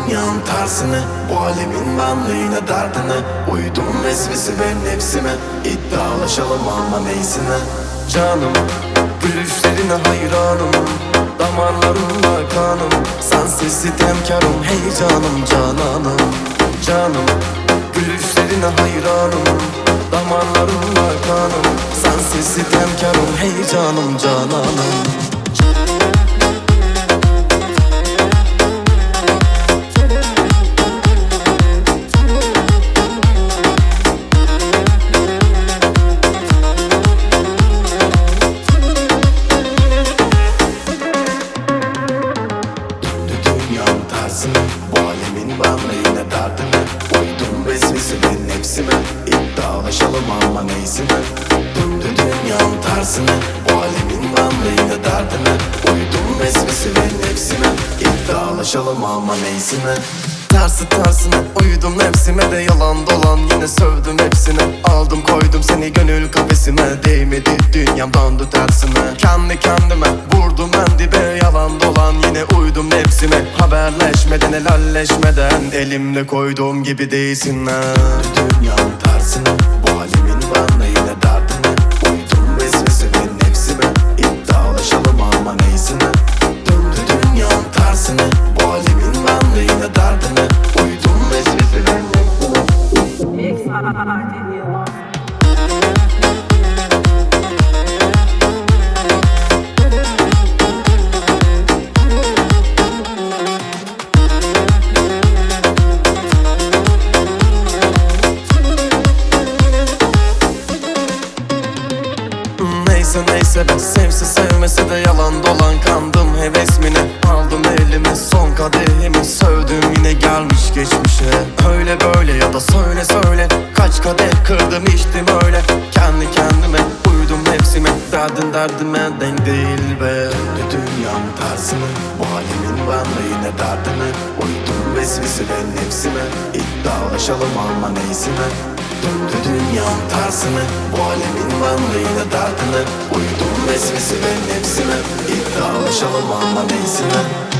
dünyanın tersine, bu alemin benliğine derdine. Uydum vesvese ve nefsime, iddialaşalım ama neysine. Canım, gülüşlerine hayranım, damarlarımda kanım. Sensiz sitemkarım, hey canım cananım. Canım, gülüşlerine hayranım, damarlarımda kanım. Sensiz sitemkarım, hey canım cananım. Bu alemin benliğine derdine, uydum vesveseli nefsime, iddialaşalım ama neysine. Döndü dünyanın tersine, bu alemin benliğine derdine, uydum vesveseli nefsime, iddialaşalım ama neysine. Tersi tersine uydum nefsime de yalan dolan, yine sövdüm hepsine. Aldım koydum seni gönül kafesime, değmedi dünyam döndü tersime. Kendi kendime vurdum en dibe, yalan dolan yine uydum nefsime. Haberleşmeden helalleşmeden, elimle koyduğum gibi değilsin ha. Dünyanın tersine, bu alemin benliğine derdine, uydum vesveseli nefsime, iddialaşalım ama neysine. Döndü dünyanın tersine, bu alemin benliğine derdine, uydum vesveseli nefsime. Neyse ben sevse sevmese de yalan dolan, kandım hevesmine. Aldım elime son kadehimi, sövdüm yine gelmiş geçmişe. Öyle böyle ya da söyle kaç kadeh kırdım içtim öyle. Kendi kendime uydum nefsime, derdime denk değil be. Döndü dünyanın tersine, bu alemin benliğine derdine, uydum vesveseli nefsime, iddialaşalım ama neysine. Döndü dünyanın tersine, bu alemin benliğine derdine, uydum vesveseli nefsime, iddialaşalım ama neysine.